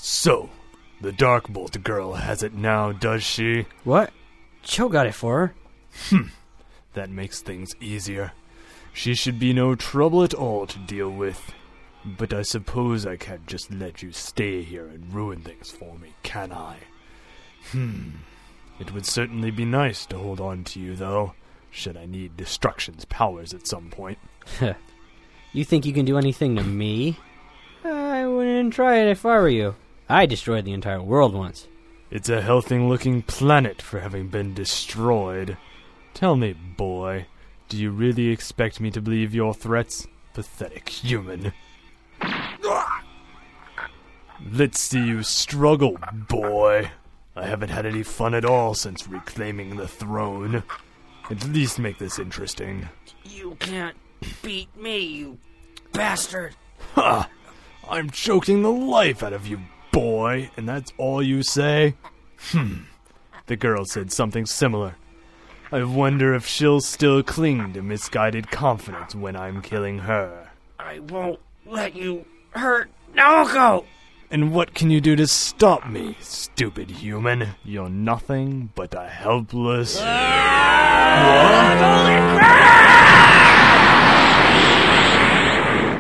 So, the Darkbolt girl has it now, does she? What? Joe got it for her. That makes things easier. She should be no trouble at all to deal with. But I suppose I can't just let you stay here and ruin things for me, can I? It would certainly be nice to hold on to you, though, should I need Destruction's powers at some point. You think you can do anything to me? I wouldn't try it if I were you. I destroyed the entire world once. It's a healthy-looking planet for having been destroyed. Tell me, boy, do you really expect me to believe your threats? Pathetic human. Let's see you struggle, boy. I haven't had any fun at all since reclaiming the throne. At least make this interesting. You can't beat me, you bastard. Ha! I'm choking the life out of you, boy, and that's all you say? The girl said something similar. I wonder if she'll still cling to misguided confidence when I'm killing her. I won't let you hurt Naoko! And what can you do to stop me, stupid human? You're nothing but a helpless... Holy crap!